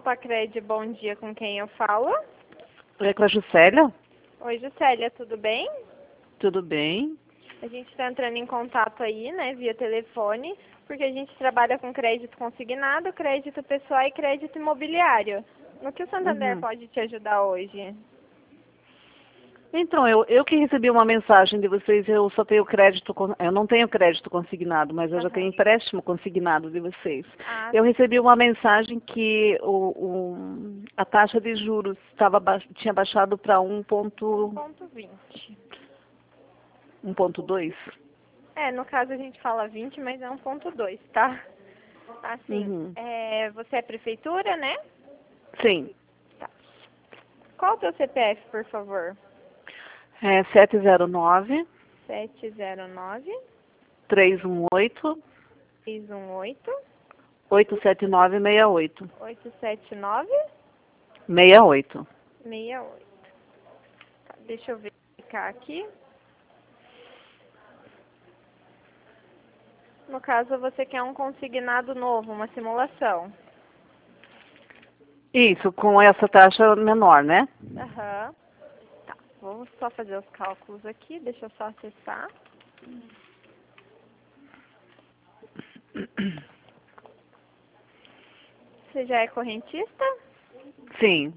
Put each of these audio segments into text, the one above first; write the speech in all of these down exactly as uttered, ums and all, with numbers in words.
Copa Cred, bom dia, com quem eu falo? É com a Juscelia? Oi, Juscelia, tudo bem? Tudo bem? A gente está entrando em contato aí, né, via telefone, porque a gente trabalha com crédito consignado, crédito pessoal e crédito imobiliário. No que o Santander Uhum. pode te ajudar hoje? Então, eu, eu que recebi uma mensagem de vocês, eu só tenho crédito, con- eu não tenho crédito consignado, mas eu já tenho Aham. empréstimo consignado de vocês. Ah, Eu recebi uma mensagem que o, o- a taxa de juros estava ba- tinha baixado para um ponto ponto vinte. um ponto dois. É, no caso a gente fala vinte, mas é um ponto dois, tá? Assim, Uhum. é, você é prefeitura, né? Sim. Tá. Qual o teu C P F, por favor? É sete zero nove, sete zero nove, três um oito, seis um oito, oito sete nove seis oito. oito sete nove, seis oito. seis oito. Tá, deixa eu verificar aqui. No caso, você quer um consignado novo, uma simulação. Isso, com essa taxa menor, né? Aham. Tá, vamos só fazer os cálculos aqui, deixa eu só acessar. Você já é correntista? Sim.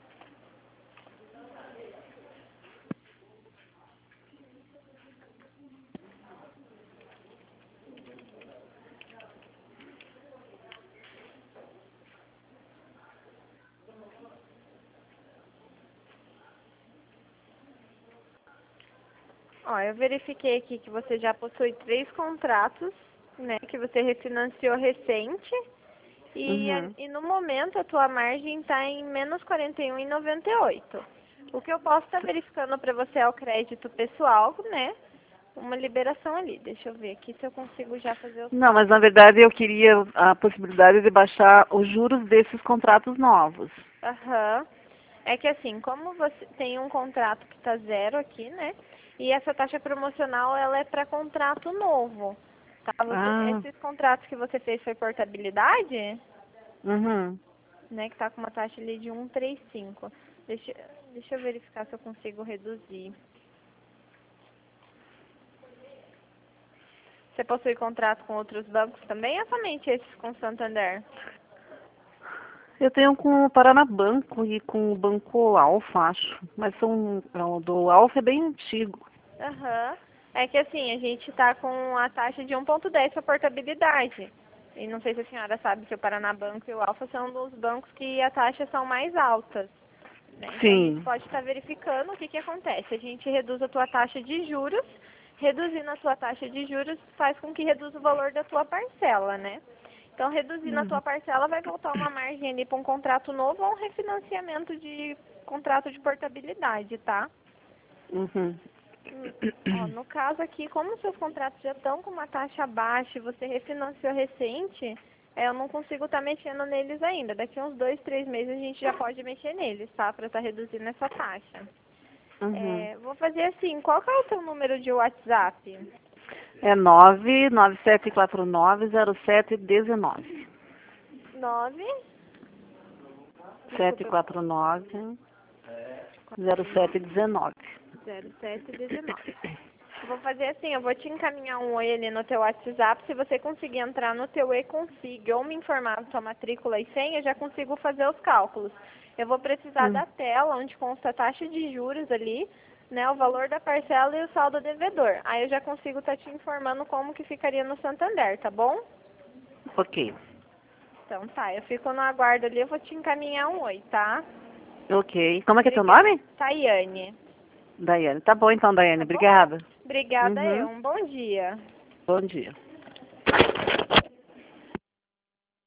Ó, eu verifiquei aqui que você já possui três contratos, né, que você refinanciou recente. E, a- Uhum. e no momento a tua margem está em menos quarenta e um vírgula noventa e oito. O que eu posso estar verificando para você é o crédito pessoal, né? Uma liberação ali. Deixa eu ver aqui se eu consigo já fazer os Não, mas cálculos. na verdade eu queria a possibilidade de baixar os juros desses contratos novos. Aham. É que assim, como você tem um contrato que está zero aqui, né? E essa taxa promocional ela é para contrato novo. Tá? Você, Ah, esses contratos que você fez foi portabilidade? uhum. Né, que está com uma taxa ali de um vírgula trinta e cinco. Deixa, deixa eu verificar se eu consigo reduzir. Você possui contrato com outros bancos também ou somente esses com Santander? Eu tenho com o Paranabanco e com o Banco Alfa, acho. Mas são, o do Alfa é bem antigo. Aham. É que assim, a gente está com a taxa de um vírgula dez para portabilidade. E não sei se a senhora sabe que o Paranabanco e o Alfa são dos bancos que a taxa são mais altas. Né? Então a gente Sim. pode estar verificando o que, que acontece. A gente reduz a tua taxa de juros, reduzindo a tua taxa de juros faz com que reduza o valor da tua parcela, né? Então reduzindo a tua Uhum. parcela vai voltar uma margem ali para um contrato novo ou um refinanciamento de contrato de portabilidade, tá? Uhum. Hum, Ó, no caso aqui, como seus contratos já estão com uma taxa baixa e você refinanciou recente, é, eu não consigo estar mexendo neles ainda. Daqui uns dois, três meses a gente já pode mexer neles, tá? Para estar reduzindo essa taxa. Uhum. É, vou fazer assim, qual que é o teu número de WhatsApp? É nove nove sete quatro nove zero sete um nove. Nove. sete Desculpa, quatro nove zero sete um nove. zero sete um nove. Vou fazer assim, eu vou te encaminhar um oi ali no teu WhatsApp. Se você conseguir entrar no teu e-config ou me informar da sua matrícula e senha, eu já consigo fazer os cálculos. Eu vou precisar Hum. da tela onde consta a taxa de juros ali, né, o valor da parcela e o saldo devedor. Aí eu já consigo estar te informando como que ficaria no Santander, tá bom? Ok. Então tá, eu fico no aguardo ali, eu vou te encaminhar um oi, tá? Ok. Como é que é teu Obrigada. nome? Tayane, Daiane. Tá bom então, Daiane. tá bom? Obrigada. Obrigada eu, Uhum. um bom dia. Bom dia.